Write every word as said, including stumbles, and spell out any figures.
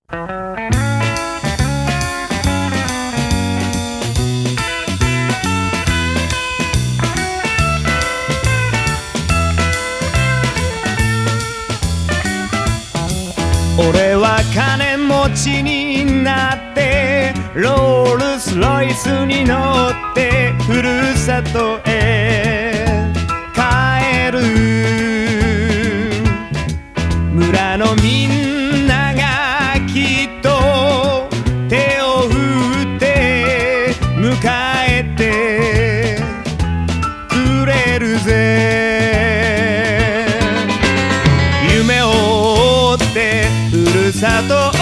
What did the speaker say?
俺は金持ちになってロールスロイスに乗ってふるさとへ帰る。村のみんながきっと手を振って迎えてくれるぜ。夢を追ってふるさと